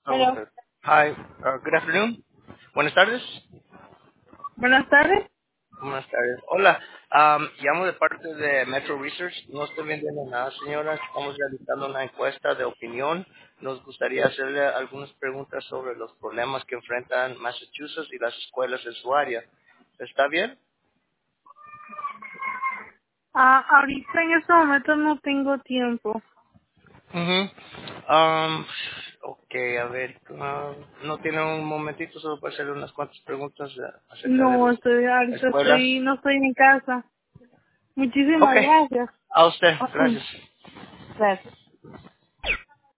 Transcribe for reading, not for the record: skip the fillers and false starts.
Hello. Hi, good afternoon. Buenas tardes. Buenas tardes. Buenas tardes. Hola, llamo de parte de Metro Research. No estoy vendiendo nada, señora. Estamos realizando una encuesta de opinión. Nos gustaría hacerle algunas preguntas sobre los problemas que enfrentan Massachusetts y las escuelas en su área. ¿Está bien? Ahorita en este momento no tengo tiempo. Mhm. Ok, a ver, no tiene un momentito solo para hacerle unas cuantas preguntas acerca de No, las ahorita escuelas. no estoy en casa. Ok, Muchísimas gracias. a usted, gracias. Gracias.